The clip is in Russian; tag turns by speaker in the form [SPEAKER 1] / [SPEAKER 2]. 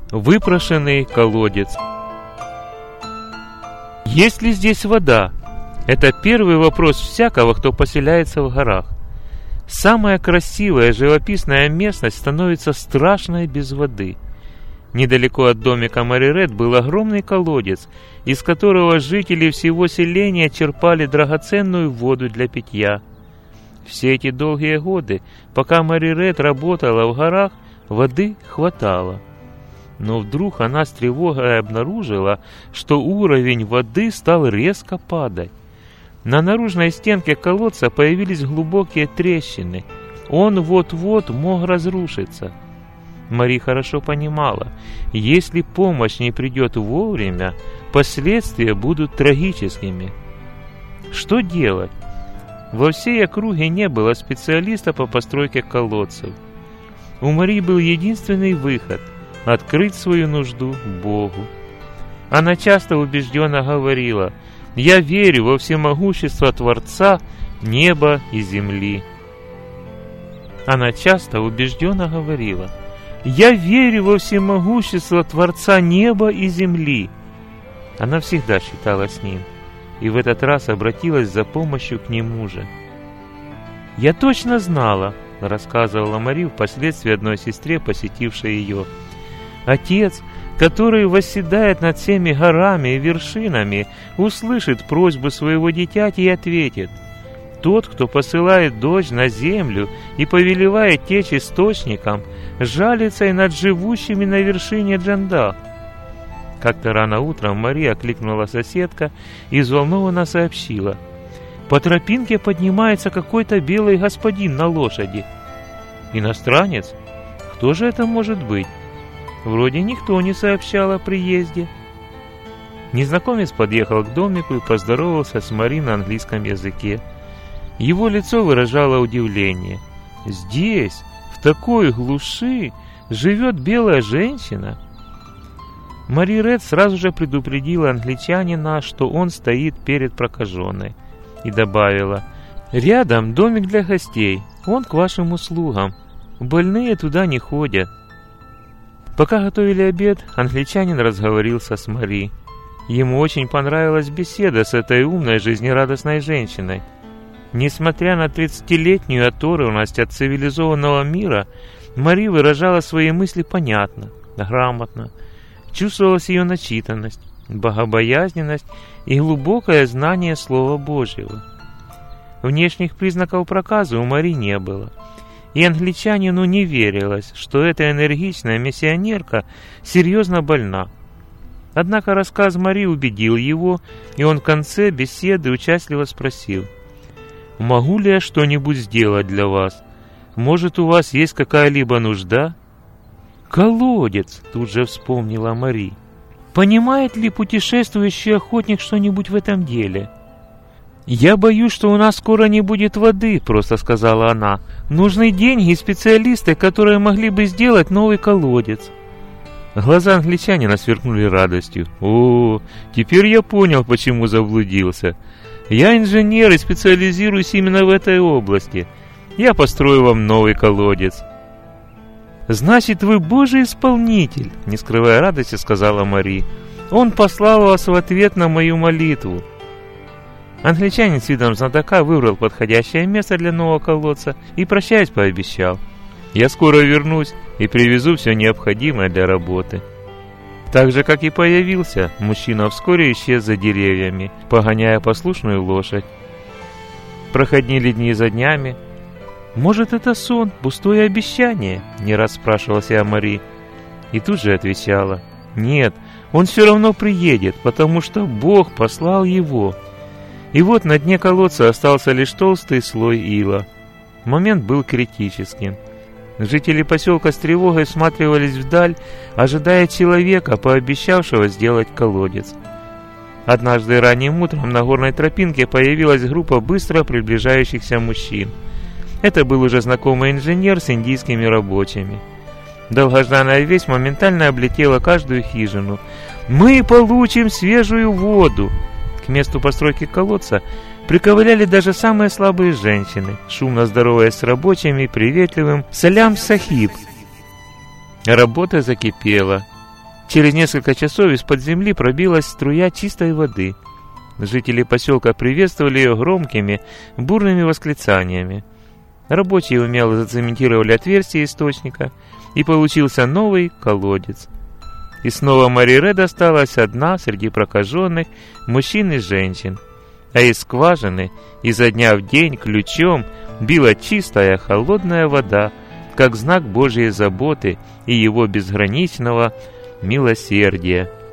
[SPEAKER 1] Выпрошенный колодец. Есть ли здесь вода? Это первый вопрос всякого, кто поселяется в горах. Самая красивая живописная местность становится страшной без воды. Недалеко от домика Мари Ред был огромный колодец, из которого жители всего селения черпали драгоценную воду для питья. Все эти долгие годы, пока Мари Ред работала в горах, воды хватало. Но вдруг она с тревогой обнаружила, что уровень воды стал резко падать. На наружной стенке колодца появились глубокие трещины. Он вот-вот мог разрушиться. Мари хорошо понимала, если помощь не придет вовремя, последствия будут трагическими. Что делать? Во всей округе не было специалиста по постройке колодцев. У Мари был единственный выход – открыть свою нужду Богу. Она часто убежденно говорила: «Я верю во всемогущество Творца неба и земли». Она часто убежденно говорила: «Я верю во всемогущество Творца неба и земли». Она всегда считала с Ним, и в этот раз обратилась за помощью к Нему же. «Я точно знала», — рассказывала Мари впоследствии одной сестре, посетившей ее, «Отец, который восседает над всеми горами и вершинами, услышит просьбу своего дитяти и ответит: тот, кто посылает дождь на землю и повелевает течь источникам, жалится и над живущими на вершине Джандах». Как-то рано утром Мария окликнула соседка и взволнованно сообщила: «По тропинке поднимается какой-то белый господин на лошади». «Иностранец? Кто же это может быть? Вроде никто не сообщал о приезде». Незнакомец подъехал к домику и поздоровался с Мари на английском языке. Его лицо выражало удивление. Здесь, в такой глуши, живет белая женщина? Мари Ред сразу же предупредила англичанина, что он стоит перед прокаженной, и добавила: «Рядом домик для гостей, он к вашим услугам. Больные туда не ходят». Пока готовили обед, англичанин разговорился с Мари. Ему очень понравилась беседа с этой умной, жизнерадостной женщиной. Несмотря на 30-летнюю оторванность от цивилизованного мира, Мари выражала свои мысли понятно, грамотно. Чувствовалась ее начитанность, богобоязненность и глубокое знание Слова Божьего. Внешних признаков проказа у Мари не было, и англичанину не верилось, что эта энергичная миссионерка серьезно больна. Однако рассказ Мари убедил его, и он в конце беседы участливо спросил: «Могу ли я что-нибудь сделать для вас? Может, у вас есть какая-либо нужда?» «Колодец!» — тут же вспомнила Мари. «Понимает ли путешествующий охотник что-нибудь в этом деле?» «Я боюсь, что у нас скоро не будет воды», — просто сказала она. «Нужны деньги и специалисты, которые могли бы сделать новый колодец». Глаза англичанина сверкнули радостью. «О, теперь я понял, почему заблудился. Я инженер и специализируюсь именно в этой области. Я построю вам новый колодец». «Значит, вы Божий исполнитель», — не скрывая радости, сказала Мари. «Он послал вас в ответ на мою молитву». Англичанин с видом знатока выбрал подходящее место для нового колодца и, прощаясь, пообещал: «Я скоро вернусь и привезу все необходимое для работы». Так же, как и появился, мужчина вскоре исчез за деревьями, погоняя послушную лошадь. Проходили дни за днями. «Может, это сон, пустое обещание?» — не раз спрашивала себя Мари. И тут же отвечала: «Нет, он все равно приедет, потому что Бог послал его». И вот на дне колодца остался лишь толстый слой ила. Момент был критическим. Жители поселка с тревогой всматривались вдаль, ожидая человека, пообещавшего сделать колодец. Однажды ранним утром на горной тропинке появилась группа быстро приближающихся мужчин. Это был уже знакомый инженер с индийскими рабочими. Долгожданная весть моментально облетела каждую хижину. «Мы получим свежую воду!» К месту постройки колодца приковыляли даже самые слабые женщины, шумно здороваясь с рабочими приветливым «Салям, сахиб!». Работа закипела. Через несколько часов из-под земли пробилась струя чистой воды. Жители поселка приветствовали ее громкими, бурными восклицаниями. Рабочие умело зацементировали отверстие источника, и получился новый колодец. И снова Мари-Ре осталась одна среди прокаженных мужчин и женщин, а из скважины изо дня в день ключом била чистая холодная вода, как знак Божьей заботы и Его безграничного милосердия.